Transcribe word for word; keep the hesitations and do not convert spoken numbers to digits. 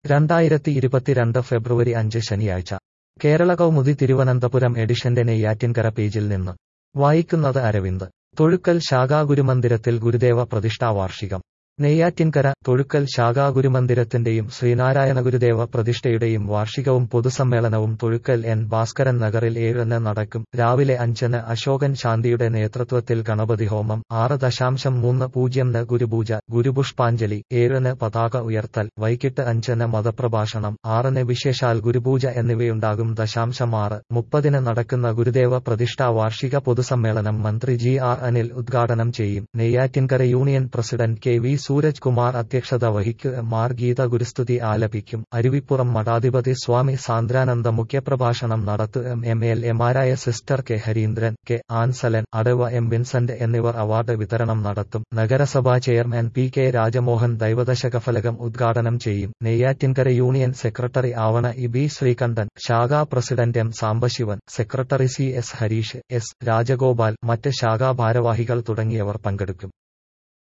രണ്ടായിരത്തി ഇരുപത്തിരണ്ട് ഫെബ്രുവരി അഞ്ച് ശനിയാഴ്ച കേരള കൗമുദി തിരുവനന്തപുരം എഡിഷന്റെ നെയ്യാറ്റിൻകര പേജിൽ നിന്ന് വായിക്കുന്നത് അരവിന്ദ്. തൊഴുക്കൽ ശാഖാ ഗുരുമന്ദിരത്തിൽ ഗുരുദേവ പ്രതിഷ്ഠാ വാർഷികം. നെയ്യാറ്റിൻകര തൊഴുക്കൽ ശാഖാ ഗുരുമന്ദിരത്തിന്റെയും ശ്രീനാരായണ ഗുരുദേവ പ്രതിഷ്ഠയുടെയും വാർഷികവും പൊതുസമ്മേളനവും തൊഴുക്കൽ എൻ ഭാസ്കരൻ നഗറിൽ ഏഴിന് നടക്കും. രാവിലെ അഞ്ചിന് അശോകൻ ശാന്തിയുടെ നേതൃത്വത്തിൽ ഗണപതി ഹോമം, ആറ് ദശാംശം മൂന്ന് പൂജ്യംന് ഗുരുപൂജ, ഗുരുപുഷ്പാഞ്ജലി, ഏഴിന് പതാക ഉയർത്തൽ, വൈകിട്ട് അഞ്ചിന് മതപ്രഭാഷണം, ആറിന് വിശേഷാൽ ഗുരുപൂജ എന്നിവയുണ്ടാകും. ദശാംശം ആറ് മുപ്പതിന് നടക്കുന്ന ഗുരുദേവ പ്രതിഷ്ഠാ വാർഷിക പൊതുസമ്മേളനം മന്ത്രി ജി ആർ അനിൽ ഉദ്ഘാടനം ചെയ്യും. Neyyattinkara union president K V Sooraj Kumar അധ്യക്ഷത വഹിക്കും. മാർ ഗീത ഗുരുസ്തുതി ആലപിക്കും. അരുവിപ്പുറം മഠാധിപതി സ്വാമി സാന്ദ്രാനന്ദ മുഖ്യപ്രഭാഷണം നടത്തും. എം എൽ എമാരായ sister K Harindran, K Ansalan, അടവ എം വിൻസെന്റ് എന്നിവർ അവാർഡ് വിതരണം നടത്തും. നഗരസഭാ ചെയർമാൻ പി കെ രാജമോഹൻ ദൈവദശകഫലകം ഉദ്ഘാടനം ചെയ്യും. നെയ്യാറ്റിൻകര യൂണിയൻ സെക്രട്ടറി ആവണ ഇ ബി ശ്രീകണ്ഠൻ, ശാഖാ president M Sambasivan, secretary C S Harish, S Rajagopal, മറ്റ് ശാഖാ ഭാരവാഹികൾ തുടങ്ങിയവർ പങ്കെടുക്കും.